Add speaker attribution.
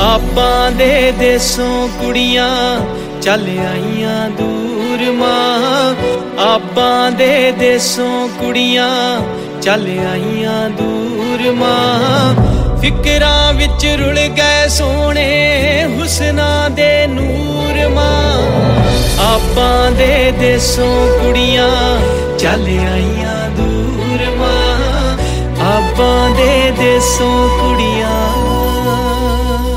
Speaker 1: ਆਪਾਂ ਦੇ ਦੇਸੋਂ ਕੁੜੀਆਂ ਚੱਲ ਆਈਆਂ ਦੂਰ ਮਾਂ, ਆਪਾਂ ਦੇ ਦੇਸੋਂ ਕੁੜੀਆਂ ਚੱਲ ਆਈਆਂ ਦੂਰ ਮਾਂ। ਫਿਕਰਾਂ ਵਿੱਚ ਰੁਲ ਗਏ ਸੋਹਣੇ ਹੁਸਨਾਂ ਦੇ ਨੂਰ ਮਾਂ, ਆਪਾਂ ਦੇ ਦੇਸੋਂ ਕੁੜੀਆਂ ਚੱਲ ਆਈਆਂ ਦੂਰ ਮਾਂ, ਆਪਾਂ ਦੇ ਦੇਸੋਂ ਕੁੜੀਆਂ